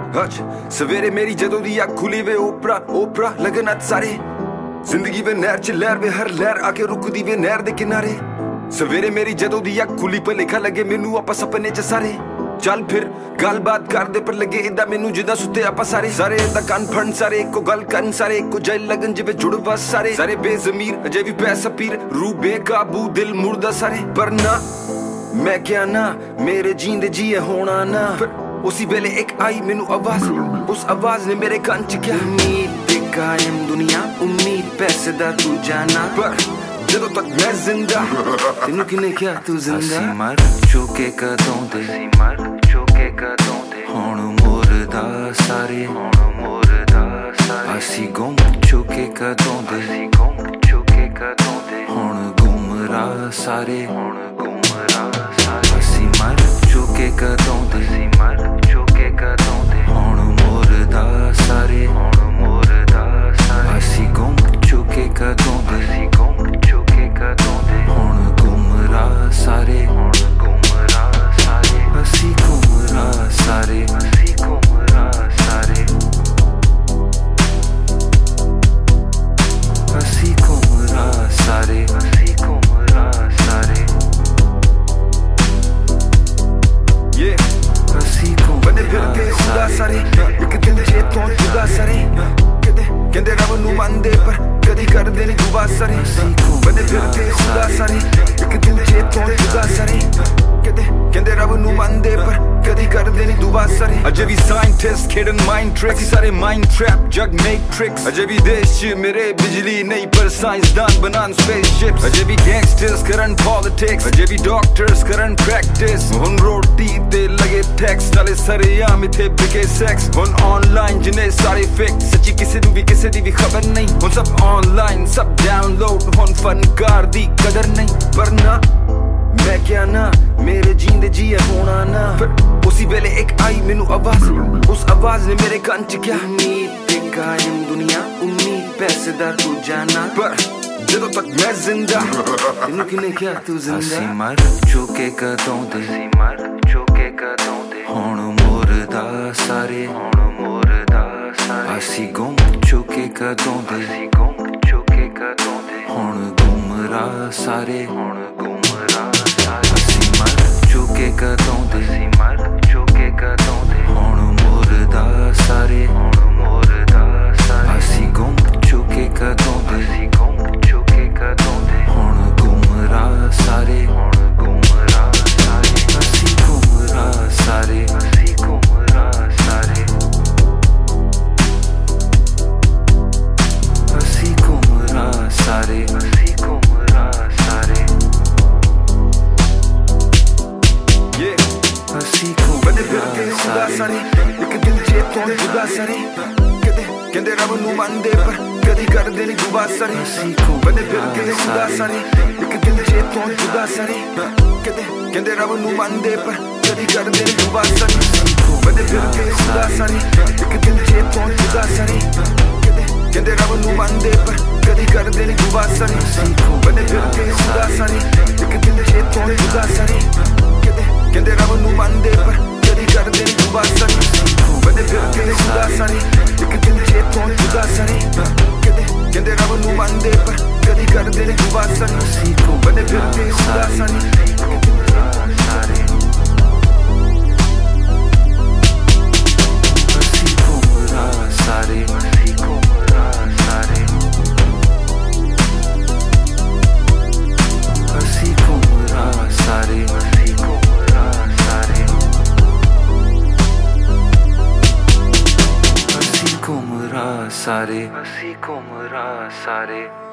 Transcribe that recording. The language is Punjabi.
ਅੱਜ ਸਵੇਰੇ ਮੇਰੀ ਜਦੋਂ ਦੀ ਅੱਖ ਖੁੱਲੀ ਵੇ ਓਪਰਾ ਲੱਗਣ ਅੱਜ ਸਾਰੇ ਜ਼ਿੰਦਗੀ ਵੇ ਨਹਿਰ ਚ ਲਹਿਰ ਵੇ ਹਰ ਲਹਿਰ ਆ ਕੇ ਰੁਕਦੀ ਵੇ ਨਹਿਰ ਦੇ ਕਿਨਾਰੇ ਸਵੇਰੇ ਮੇਰੀ ਜਦੋਂ ਦੀ ਅੱਖ ਖੁੱਲੀ ਭੁਲੇਖਾ ਲੱਗੇ ਮੈਨੂੰ ਆਪਾਂ ਸੁਪਨੇ ਚ ਸਾਰੇ ਚੱਲ ਫਿਰ ਗੱਲਬਾਤ ਕਰਦੇ ਪਰ ਲੱਗੇ ਏਦਾਂ ਮੈਨੂੰ ਜਿੱਦਾਂ ਸੁੱਤੇ ਆਪਾਂ ਸਾਰੇ ਏਦਾਂ ਕੰਨ ਫੜਨ ਸਾਰੇ ਇੱਕੋ ਗੱਲ ਕਰਨ ਸਾਰੇ ਇੱਕੋ ਜੈਲ ਲੱਗਣ ਜਿਵੇਂ ਜੁੜ ਬਸ ਸਾਰੇ ਬੇਜ਼ਮੀਰ ਅਜੇ ਵੀ ਪੈਸਾ ਪੀਰ ਰੂਹ ਬੇਕਾਬੂ ਦਿਲ ਮੁਰਦਾ ਸਾਰੇ ਪਰ ਨਾ ਮੈਂ ਕਿਹਾ ਨਾ ਮੇਰੇ ਜੀਂਦੇ ਜੀਏ ਹੋਣਾ ਨਾ ਫਿਰ ਉਸੀ ਵੇਲੇ ਇੱਕ ਆਈ ਮੈਨੂੰ ਆਵਾਜ਼ ਉਸ ਆਵਾਜ਼ ਨੇ ਮੇਰੇ ਕੰਨ ਚ ਕਿਹਾ ਉਮੀਦ ਤੇ ਕਾਇਮ ਦੁਨੀਆ ਉਮੀਦ ਪੈਸੇ ਦਾ ਤੂੰ ਜਾਣਾ ਪਰ ਜਦੋਂ ਤੱਕ ਮੈਂ ਜ਼ਿੰਦਾ ਤੈਨੂੰ ਕਿਨੇ ਕਿਹਾ ਤੂੰ ਜ਼ਿੰਦਾ ਅਸੀਂ ਮਰ ਚੁੱਕੇ ਕਦੋਂ ਦੇ ਹੁਣ ਮੁਰਦਾ ਸਾਰੇ ਅਸੀਂ ਗੁੰਮ ਚੁੱਕੇ ਕਦੋਂ ਦੇ ਹੁਣ ਗੁੰਮਰਾਹ ਸਾਰੇ ਅਸੀਂ ਮਰ ਚੁੱਕੇ ਕਦੋਂ ਦੇ ਹੁਣ ਮੁਰਦਾ ਸਾਰੇ ਅਸੀਂ ਗੁੰਮ ਚੁੱਕੇ ਕਦੋਂ ਦੇ ਹੁਣ ਗੁੰਮਰਾਹ ਸਾਰੇ ਅਸੀਂ ਗੁੰਮਰਾਹ ਸਾਰੇ ਅਸੀਂ ਗੁੰਮਰਾਹ ਸਾਰੇ ਅਸੀਂ ਬਨੇ ਫਿਰਦੇ ਖੁਦਾ ਸਾਰੇ ਇੱਕ ਦਿਲ ਜੇ ਤੋਂ ਜੁਦਾ ਸਾਰੇ ਕਹਿੰਦੇ ਰੱਬ ਨੂੰ ਮੰਨਦੇ ਪਰ ਕਦੀ ਕਰਦੇ ਨਹੀਂ ਦੁਆ ਸਾਰੇ ਬਨੇ ਫਿਰਦੇ ਖੁਦਾ ਸਾਰੇ ਇੱਕ ਦਿਲ ਜੇ ਤੋਂ ਜੁਦਾ ਸਾਰੇ ਕਹਿੰਦੇ ਰੱਬ ਨੂੰ ਮੰਨਦੇ ਪਰ ਕਦੀ ਕਰਦੇ ਨਹੀਂ ਦੁਆ ਸਾਰੇ ਅਜੇ ਵੀ ਸਾਇੰਟਿਸਟ ਖੇਡਣ ਮਾਈਂਡ ਟ੍ਰਿਕਸ ਸਾਰੇ ਮਾਈਂਡ ਟ੍ਰੈਪ ਜਗ ਮੈਟ੍ਰਿਕਸ ਅਜੇ ਵੀ ਦੇਸ਼ ਚ ਮੇਰੇ ਬਿਜਲੀ ਨਹੀਂ ਪਰ ਸਾਇੰਸਦਾਨ ਬਣਾਉਣ ਸਪੇਸਸ਼ਿਪਸ ਅਜੇ ਵੀ ਗੈਂਗਸਟਰਸ ਕਰਨ ਪੋਲਿਟਿਕਸ ਅਜੇ ਵੀ ਡਾਕਟਰਸ ਕਰਨ ਪ੍ਰੈਕਟਿਸ ਹੁਣ ਰੋਟੀ ਤੇ ਲਗੇ ਟੈਕਸ ਨਾਲੇ ਸਰੇਆਮ ਇੱਥੇ ਵਿਕੇ ਸੈਕਸ ਹੁਣ ਆਨਲਾਈਨ ਜਿਨੇ ਸਾਰੇ ਫੇਕ ਸੱਚੀ ਕਿਸੇ ਨੂੰ ਵੀ ਕਿਸੇ ਦੀ ਵੀ ਖਬਰ ਨਹੀਂ ਹੁਣ ਸਭ ਆਨਲਾਈਨ ਸਭ ਡਾਊਨਲੋਡ ਹੁਣ ਫਨਕਾਰ ਦੀ ਕਦਰ ਨਹੀਂ ਪਰ ਨਾ ਮੈਂ ਕਿਹਾ ਨਾ ਮੇਰੇ ਜੀਂਦੇ ਜੀਏ ਹੋਣਾ ਨਾ ਫਿਰ ਉਸੀ ਵੇਲੇ ਇੱਕ ਆਈ ਮੈਨੂੰ ਆਵਾਜ਼ ਉਸ ਆਵਾਜ਼ ਨੇ ਮੇਰੇ ਕੰਨ ਚ ਕਿਹਾ ਉਮੀਦ ਤੇ ਕਾਇਮ ਦੁਨੀਆ ਉਮੀਦ ਪੈਸੇ ਦਾ ਤੂੰ ਜਾਣਾ ਪਰ ਜਦੋਂ ਤੱਕ ਮੈਂ ਜ਼ਿੰਦਾ ਤੈਨੂੰ ਕਿਨੇ ਕਿਹਾ ਤੂੰ ਜ਼ਿੰਦਾ ਅਸੀਂ ਮਰ ਚੁੱਕੇ ਕਦੋਂ ਦੇ ਹੁਣ ਮੁਰਦਾ ਸਾਰੇ ਅਸੀਂ ਗੁੰਮ ਚੁੱਕੇ ਕਦੋਂ ਦੇ ਹੁਣ ਗੁੰਮਰਾਹ ਸਾਰੇ ਅਸੀਂ ਮਰ ਚੁੱਕੇ ਕਦੋਂ ਦੇ ਹੁਣ ਮੁਰਦਾ ਸਾਰੇ ਅਸੀਂ ਗੁੰਮ ਚੁੱਕੇ ਕਦੋਂ ਦੇ ਹੁਣ ਗੁੰਮਰਾਹ ਸਾਰੇ ਅਸੀਂ ਗੁੰਮਰਾਹ ਸਾਰੇ ਅਸੀਂ ਗੁੰਮਰਾਹ ਸਾਰੇ ਅਸੀਂ ਗੁੰਮਰਾਹ ਸਾਰੇ ਬਨੇ ਫਿਰਦੇ ਖੁਦਾ ਸਾਰੇ ਇੱਕ ਦਿਲ ਜੇ ਤੋਂ ਜੁਦਾ ਸਾਰੇ ਕਹਿੰਦੇ ਰੱਬ ਨੂੰ ਮੰਨਦੇ ਪਰ ਕਦੀ ਕਰਦੇ ਨਹੀਂ ਦੁਆ ਸਾਰੇ ਬਨੇ ਫਿਰਦੇ ਖੁਦਾ ਸਾਰੇ ਇੱਕ ਦਿਲ ਜੇ ਤੋਂ ਜੁਦਾ ਸਾਰੇ ਕਹਿੰਦੇ ਰੱਬ ਨੂੰ ਮੰਨਦੇ ਪਰ ਕਦੀ ਕਰਦੇ ਨਹੀਂ ਦੁਆ ਸਾਰੇ ਬਨੇ ਫਿਰਦੇ ਖੁਦਾ ਸਾਰੇ ਇੱਕ ਦਿਲ ਜੇ ਤੋਂ ਜੁਦਾ ਸਾਰੇ ਕਹਿੰਦੇ ਰੱਬ ਨੂੰ ਮੰਨਦੇ ਪਰ ਕਦੀ ਕਰਦੇ ਨਹੀਂ ਦੁਆ ਸਾਰੇ ਬਨੇ ਫਿਰਦੇ ਖੁਦਾ ਸਾਰੇ ਇੱਕ ਦਿਲ ਜੇ ਤੋਂ ਜੁਦਾ ਸਾਰੇ ਕਹਿੰਦੇ ਰੱਬ ਨੂੰ ਮੰਨਦੇ ਪਰ ਕਦੀ ਕਰਦੇ ਨਹੀਂ ਦੁਆ ਸਾਰੇ ਬਨੇ ਫਿਰਦੇ ਖੁਦਾ ਸਾਰੇ ਇੱਕ ਦਿਲ ਜੇ ਤੋਂ ਜੁਦਾ ਸਾਰੇ ਕਹਿੰਦੇ ਰੱਬ ਨੂੰ ਮੰਨਦੇ ਪਰ ਕਦੀ ਕਰਦੇ ਨਹੀਂ ਦੁਆ ਸਾਰੇ ਬਨੇ ਫਿਰਦੇ ਖੁਦਾ ਸਾਰੇ ਅਸੀਂ ਗੁੰਮਰਾਹ ਸਾਰੇ ਅਸੀਂ ਗੁੰਮਰਾਹ ਸਾਰੇ ਸਾਰੇ ਅਸੀਂ ਗੁੰਮਰਾਹ ਸਾਰੇ